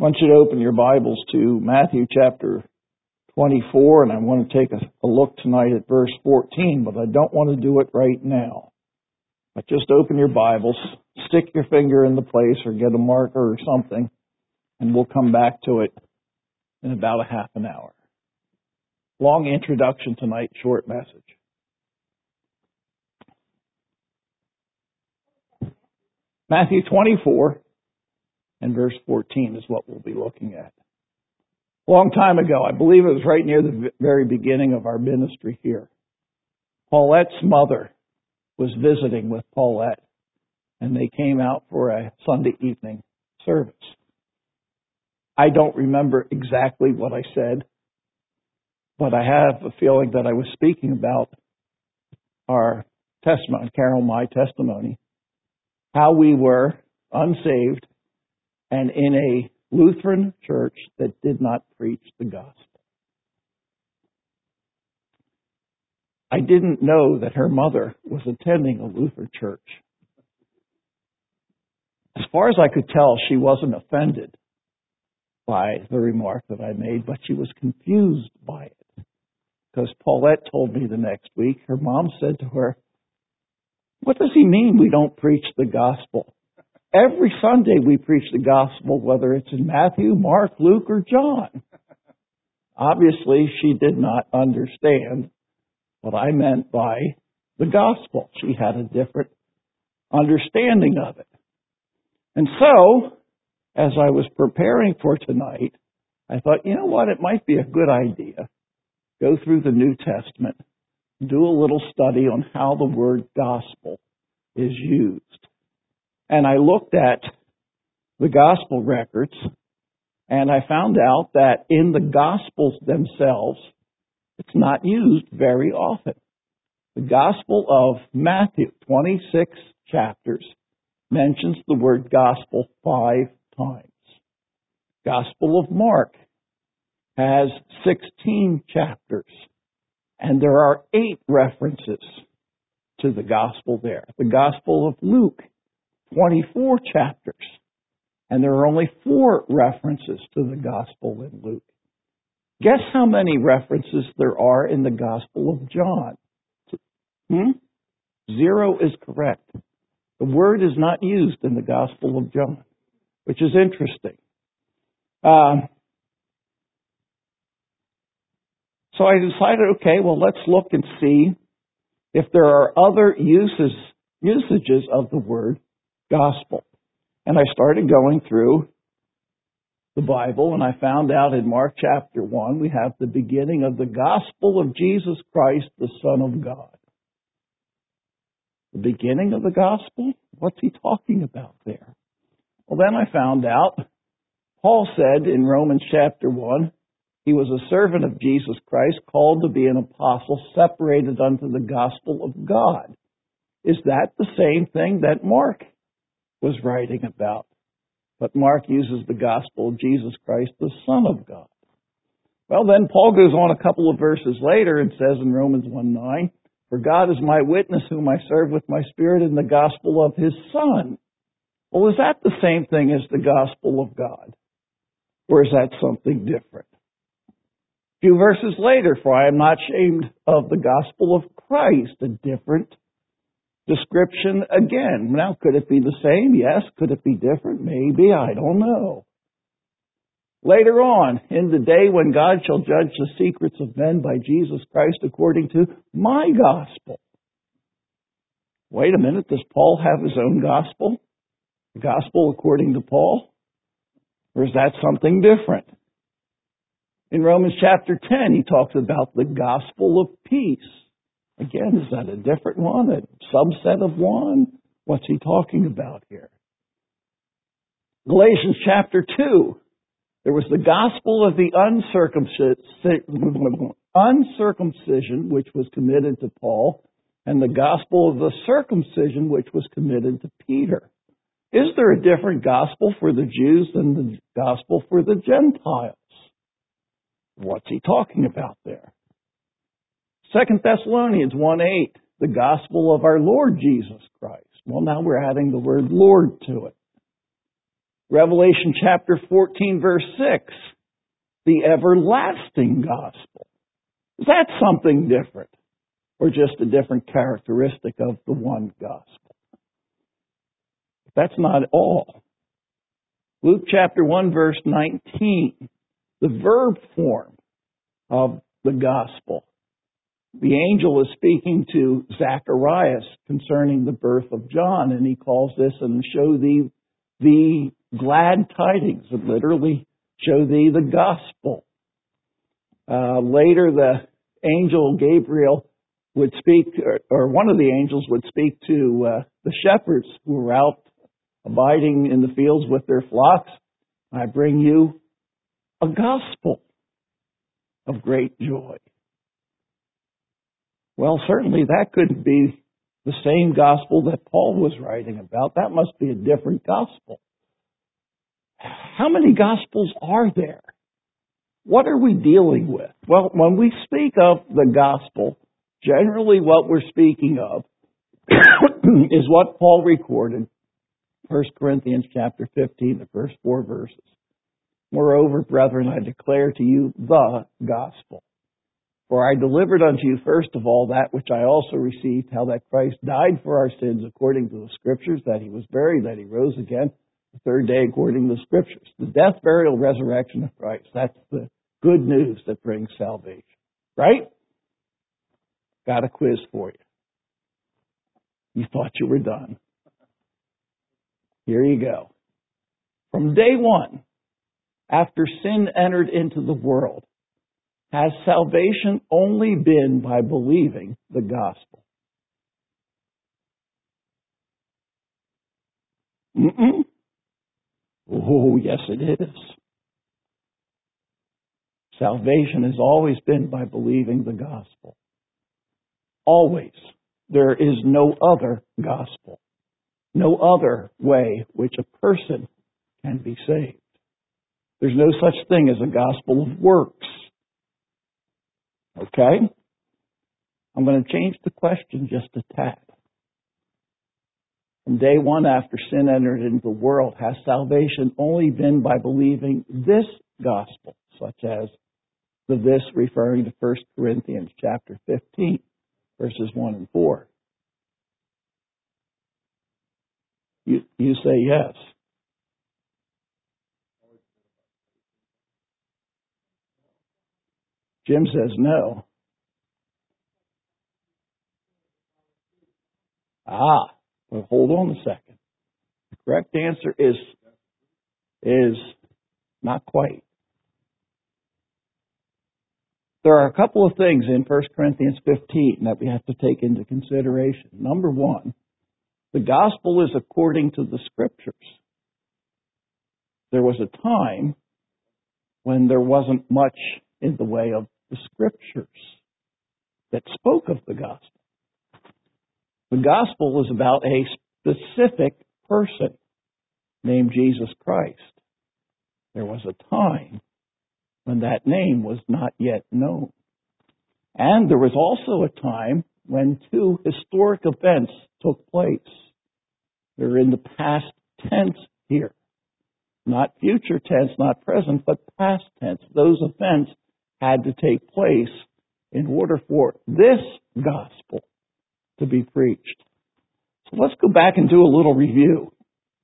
I want you to open your Bibles to Matthew chapter 24, and I want to take a look tonight at verse 14, but I don't want to do it right now. But just open your Bibles, stick your finger in the place or get a marker or something, and we'll come back to it in about a half an hour. Long introduction tonight, short message. Matthew 24 and verse 14 is what we'll be looking at. A long time ago, I believe it was right near the very beginning of our ministry here, Paulette's mother was visiting with Paulette, and they came out for a Sunday evening service. I don't remember exactly what I said, but I have a feeling that I was speaking about our testimony, Carol, my testimony, how we were unsaved and in a Lutheran church that did not preach the gospel. I didn't know that her mother was attending a Lutheran church. As far as I could tell, she wasn't offended by the remark that I made, but she was confused by it. Because Paulette told me the next week, her mom said to her, "What does he mean we don't preach the gospel? Every Sunday we preach the gospel, whether it's in Matthew, Mark, Luke, or John." Obviously, she did not understand what I meant by the gospel. She had a different understanding of it. And so, as I was preparing for tonight, I thought, you know what, it might be a good idea. Go through the New Testament, do a little study on how the word gospel is used. And I looked at the gospel records, and I found out that in the gospels themselves, it's not used very often. The Gospel of Matthew, 26 chapters, mentions the word gospel 5 times. Gospel of Mark has 16 chapters, and there are 8 references to the gospel there. The Gospel of Luke, 24 chapters, and there are only 4 references to the gospel in Luke. Guess how many references there are in the Gospel of John? 0 is correct. The word is not used in the Gospel of John, which is interesting. So I decided, okay, well, let's look and see if there are other usages of the word gospel. And I started going through the Bible, and I found out in Mark chapter 1, we have the beginning of the gospel of Jesus Christ, the Son of God. The beginning of the gospel? What's he talking about there? Well, then I found out, Paul said in Romans chapter 1, he was a servant of Jesus Christ, called to be an apostle, separated unto the gospel of God. Is that the same thing that Mark was writing about? But Mark uses the gospel of Jesus Christ, the Son of God. Well, then Paul goes on a couple of verses later and says in Romans 1:9, "For God is my witness, whom I serve with my spirit in the gospel of his Son." Well, is that the same thing as the gospel of God? Or is that something different? A few verses later, "For I am not ashamed of the gospel of Christ," a different description again. Now, could it be the same? Yes. Could it be different? Maybe. I don't know. Later on, "In the day when God shall judge the secrets of men by Jesus Christ according to my gospel." Wait a minute, does Paul have his own gospel? The gospel according to Paul? Or is that something different? In Romans chapter 10, he talks about the gospel of peace. Again, is that a different one, a subset of one? What's he talking about here? Galatians chapter 2, there was the gospel of the uncircumcision, which was committed to Paul, and the gospel of the circumcision, which was committed to Peter. Is there a different gospel for the Jews than the gospel for the Gentiles? What's he talking about there? 2 Thessalonians 1:8, the gospel of our Lord Jesus Christ. Well, now we're adding the word Lord to it. Revelation chapter 14, verse 6, the everlasting gospel. Is that something different? Or just a different characteristic of the one gospel? That's not all. Luke chapter 1, verse 19, the verb form of the gospel. The angel is speaking to Zacharias concerning the birth of John, and he calls this, and show thee the glad tidings, and literally show thee the gospel. Later, the angel Gabriel would speak, or one of the angels would speak to the shepherds who were out abiding in the fields with their flocks. I bring you a gospel of great joy. Well, certainly that couldn't be the same gospel that Paul was writing about. That must be a different gospel. How many gospels are there? What are we dealing with? Well, when we speak of the gospel, generally what we're speaking of is what Paul recorded, 1 Corinthians chapter 15, the first 4 verses. Moreover, brethren, I declare to you the gospel. For I delivered unto you first of all that which I also received, how that Christ died for our sins according to the Scriptures, that he was buried, that he rose again the third day according to the Scriptures. The death, burial, resurrection of Christ. That's the good news that brings salvation. Right? Got a quiz for you. You thought you were done. Here you go. From day one, after sin entered into the world, has salvation only been by believing the gospel? Oh, yes it is. Salvation has always been by believing the gospel. Always. There is no other gospel. No other way which a person can be saved. There's no such thing as a gospel of works. Okay? I'm going to change the question just a tad. From day one after sin entered into the world, has salvation only been by believing this gospel, such as the this referring to 1 Corinthians chapter 15, verses 1 and 4? You say yes. Jim says no. Well, hold on a second. The correct answer is not quite. There are a couple of things in 1 Corinthians 15 that we have to take into consideration. Number one, the gospel is according to the Scriptures. There was a time when there wasn't much in the way of the Scriptures that spoke of the gospel. The gospel is about a specific person named Jesus Christ. There was a time when that name was not yet known. And there was also a time when 2 historic events took place. They're in the past tense here. Not future tense, not present, but past tense. Those events had to take place in order for this gospel to be preached. So let's go back and do a little review.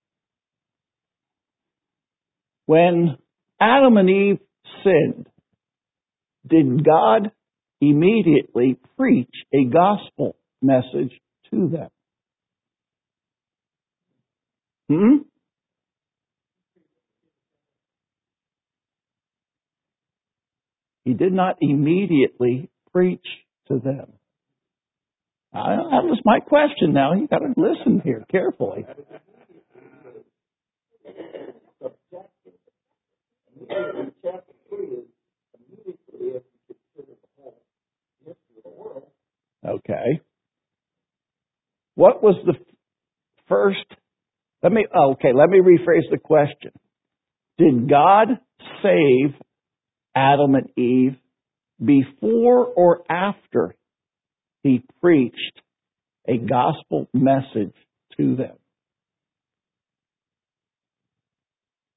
When Adam and Eve sinned, did God immediately preach a gospel message to them? He did not immediately preach to them. That was my question now. You've got to listen here carefully. Okay. What was the first? Let me rephrase the question. Did God save Adam and Eve before or after He preached a gospel message to them?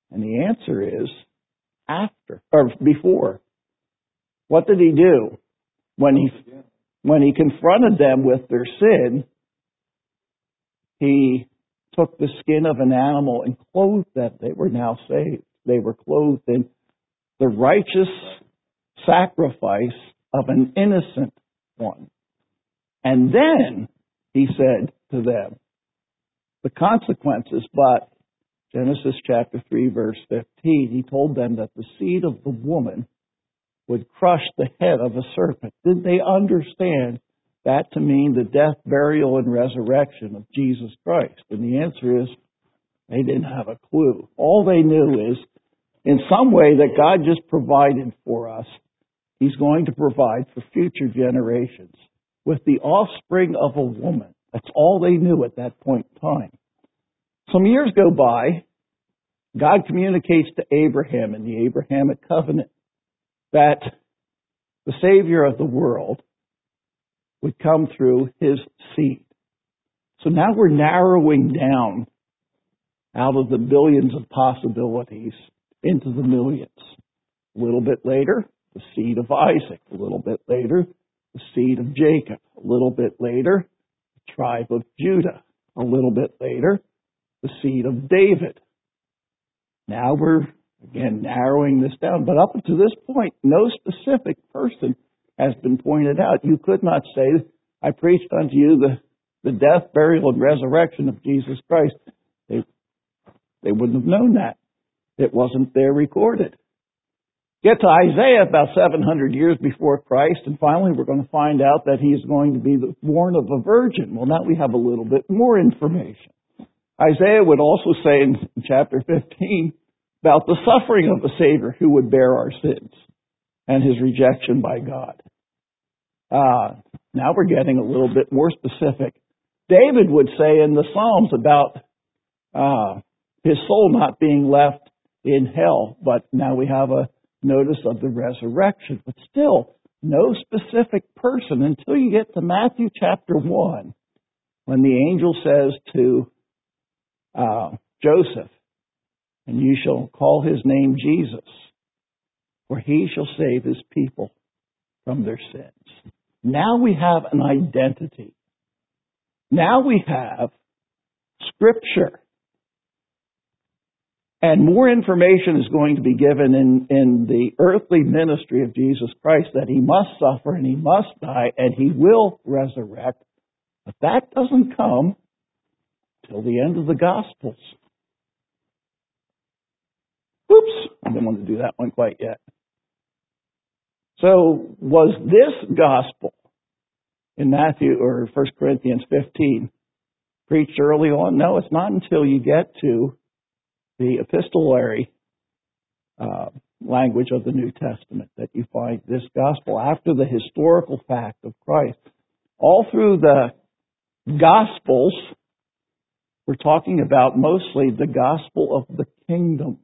And the answer is after, or before. What did he do? When he confronted them with their sin, he took the skin of an animal and clothed them. They were now saved. They were clothed in the righteous sacrifice of an innocent one. And then he said to them the consequences, but Genesis chapter 3, verse 15, he told them that the seed of the woman would crush the head of a serpent. Did they understand that to mean the death, burial, and resurrection of Jesus Christ? And the answer is they didn't have a clue. All they knew is in some way that God just provided for us. He's going to provide for future generations with the offspring of a woman. That's all they knew at that point in time. Some years go by, God communicates to Abraham in the Abrahamic covenant that the Savior of the world would come through his seed. So now we're narrowing down out of the billions of possibilities into the millions. A little bit later, the seed of Isaac. A little bit later, the seed of Jacob. A little bit later, the tribe of Judah. A little bit later, the seed of David. Now we're, again, narrowing this down. But up to this point, no specific person has been pointed out. You could not say, I preached unto you the death, burial, and resurrection of Jesus Christ. They wouldn't have known that. It wasn't there recorded. Get to Isaiah about 700 years before Christ, and finally we're going to find out that he is going to be born of a virgin. Well, now we have a little bit more information. Isaiah would also say in chapter 15 about the suffering of the Savior who would bear our sins and his rejection by God. Now we're getting a little bit more specific. David would say in the Psalms about his soul not being left in hell, but now we have a notice of the resurrection. But still, no specific person until you get to Matthew chapter 1, when the angel says to Joseph, and you shall call his name Jesus, for he shall save his people from their sins. Now we have an identity. Now we have Scripture. And more information is going to be given in the earthly ministry of Jesus Christ, that he must suffer and he must die and he will resurrect. But that doesn't come till the end of the Gospels. Oops, I didn't want to do that one quite yet. So was this gospel in Matthew or 1 Corinthians 15 preached early on? No, it's not until you get to the epistolary language of the New Testament that you find this gospel after the historical fact of Christ. All through the Gospels, we're talking about mostly the gospel of the kingdom.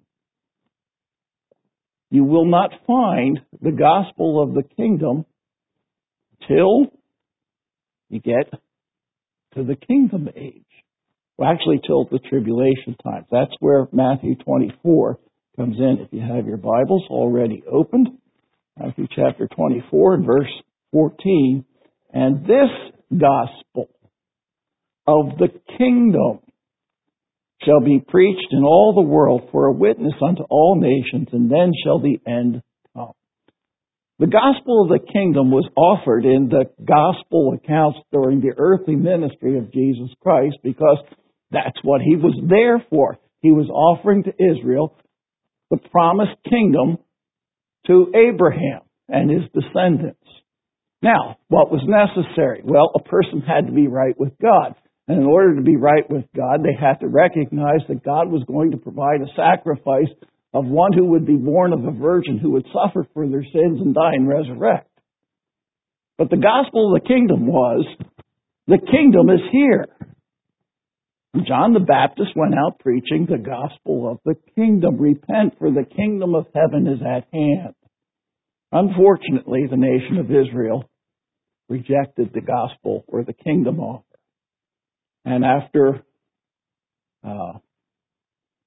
You will not find the gospel of the kingdom till you get to the kingdom age. Well, actually, till the tribulation times. That's where Matthew 24 comes in. If you have your Bibles already opened, Matthew chapter 24 and verse 14. And this gospel of the kingdom shall be preached in all the world for a witness unto all nations, and then shall the end come. The gospel of the kingdom was offered in the gospel accounts during the earthly ministry of Jesus Christ because that's what he was there for. He was offering to Israel the promised kingdom to Abraham and his descendants. Now, what was necessary? Well, a person had to be right with God. And in order to be right with God, they had to recognize that God was going to provide a sacrifice of one who would be born of a virgin, who would suffer for their sins and die and resurrect. But the gospel of the kingdom was, the kingdom is here. John the Baptist went out preaching the gospel of the kingdom. Repent, for the kingdom of heaven is at hand. Unfortunately, the nation of Israel rejected the gospel or the kingdom offer. And after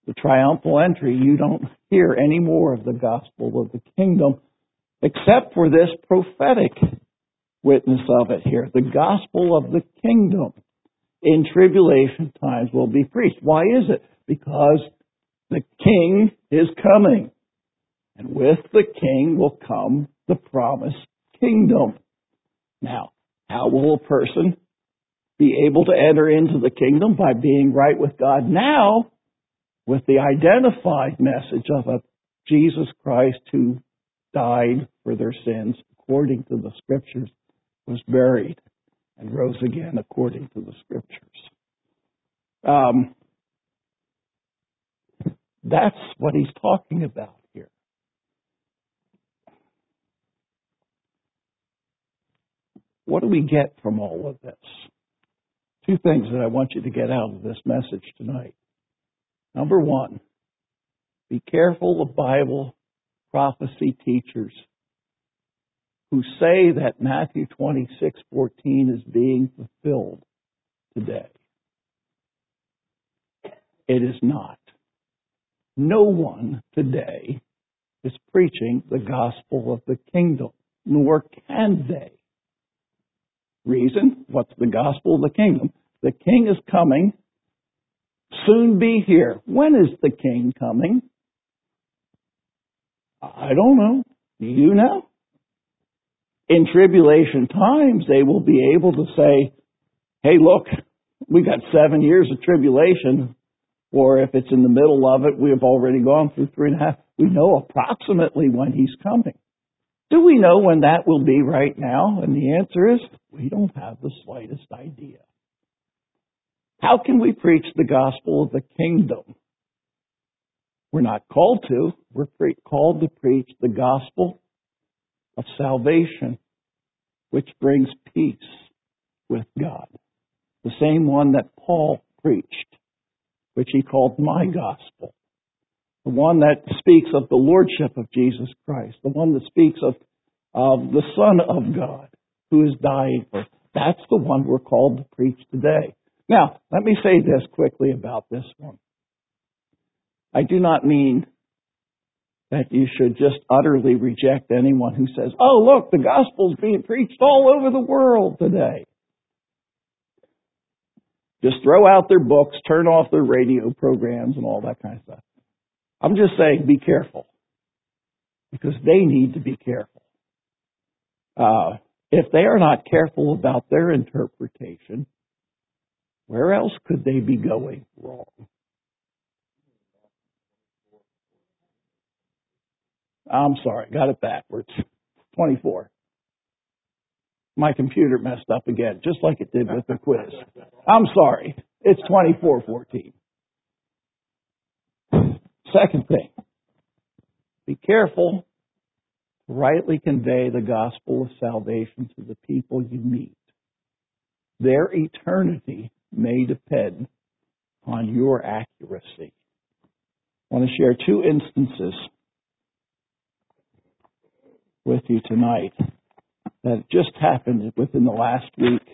the triumphal entry, you don't hear any more of the gospel of the kingdom, except for this prophetic witness of it here. The gospel of the kingdom in tribulation times will be preached. Why is it? Because the king is coming. And with the king will come the promised kingdom. Now, how will a person be able to enter into the kingdom? By being right with God now, with the identified message of a Jesus Christ who died for their sins according to the Scriptures, was buried, and rose again according to the Scriptures. That's what he's talking about here. What do we get from all of this? Two things that I want you to get out of this message tonight. Number one, be careful of Bible prophecy teachers who say that Matthew 26:14 is being fulfilled today. It is not. No one today is preaching the gospel of the kingdom, nor can they. Reason? What's the gospel of the kingdom? The king is coming, soon be here. When is the king coming? I don't know. Do you know? In tribulation times, they will be able to say, hey, look, we got 7 years of tribulation. Or if it's in the middle of it, we have already gone through 3.5. We know approximately when he's coming. Do we know when that will be right now? And the answer is, we don't have the slightest idea. How can we preach the gospel of the kingdom? We're not called to. We're called to preach the gospel of salvation, which brings peace with God. The same one that Paul preached, which he called my gospel. The one that speaks of the lordship of Jesus Christ. The one that speaks of the Son of God who is dying for us. That's the one we're called to preach today. Now, let me say this quickly about this one. I do not mean that you should just utterly reject anyone who says, oh, look, the gospel's being preached all over the world today. Just throw out their books, turn off their radio programs and all that kind of stuff. I'm just saying, be careful. Because they need to be careful. If they are not careful about their interpretation, where else could they be going wrong? I'm sorry, got it backwards. 24. My computer messed up again, just like it did with the quiz. I'm sorry. It's 24:14. Second thing, be careful to rightly convey the gospel of salvation to the people you meet. Their eternity may depend on your accuracy. I want to share two instances with you tonight that just happened within the last week.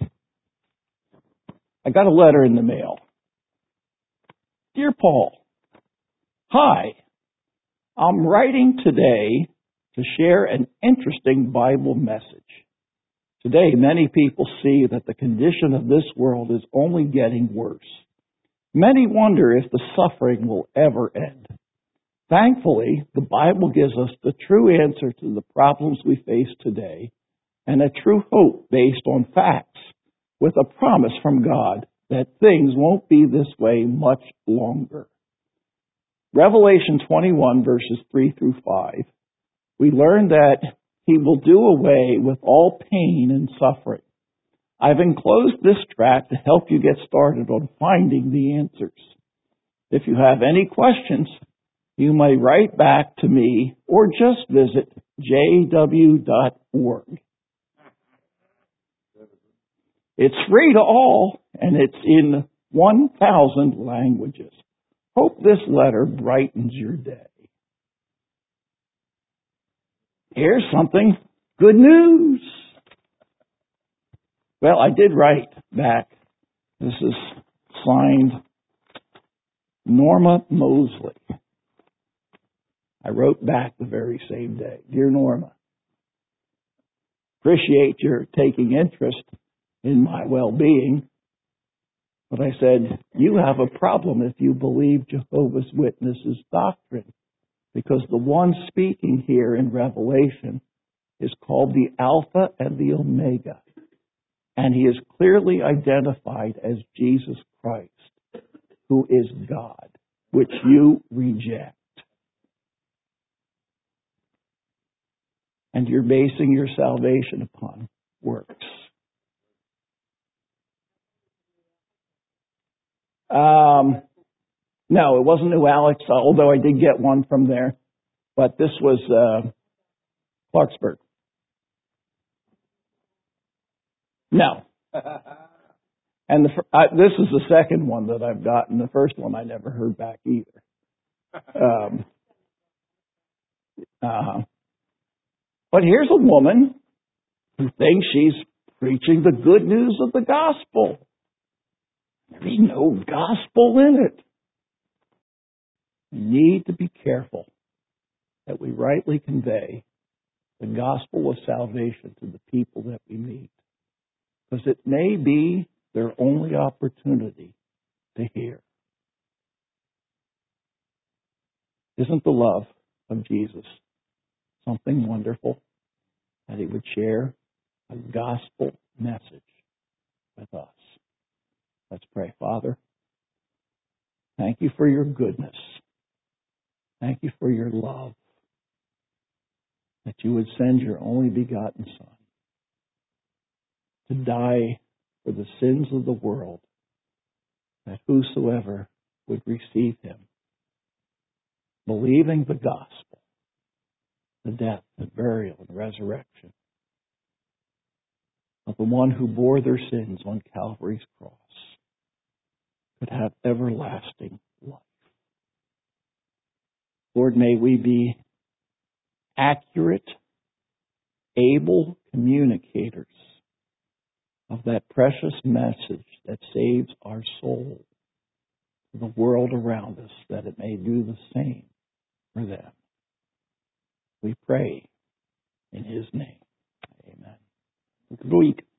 I got a letter in the mail. Dear Paul, hi, I'm writing today to share an interesting Bible message. Today, many people see that the condition of this world is only getting worse. Many wonder if the suffering will ever end. Thankfully, the Bible gives us the true answer to the problems we face today and a true hope based on facts with a promise from God that things won't be this way much longer. Revelation 21 verses 3 through 5, we learn that He will do away with all pain and suffering. I've enclosed this tract to help you get started on finding the answers. If you have any questions, you may write back to me or just visit jw.org. It's free to all, and it's in 1,000 languages. Hope this letter brightens your day. Here's something. Good news. Well, I did write back. This is signed Norma Mosley. I wrote back the very same day. Dear Norma, appreciate your taking interest in my well-being, but I said, you have a problem if you believe Jehovah's Witnesses' doctrine, because the one speaking here in Revelation is called the Alpha and the Omega, and he is clearly identified as Jesus Christ, who is God, which you reject. And you're basing your salvation upon works. No, it wasn't New Alex, although I did get one from there. But this was Clarksburg. No. And this is the second one that I've gotten. The first one I never heard back either. But here's a woman who thinks she's preaching the good news of the gospel. There's no gospel in it. We need to be careful that we rightly convey the gospel of salvation to the people that we meet, because it may be their only opportunity to hear. Isn't the love of Jesus something wonderful, that he would share a gospel message with us? Let's pray. Father, thank you for your goodness. Thank you for your love, that you would send your only begotten Son to die for the sins of the world, that whosoever would receive him, believing the gospel, the death, the burial, and resurrection of the one who bore their sins on Calvary's cross, could have everlasting life. Lord, may we be accurate, able communicators of that precious message that saves our soul to the world around us, that it may do the same for them. We pray in his name. Amen. Good week.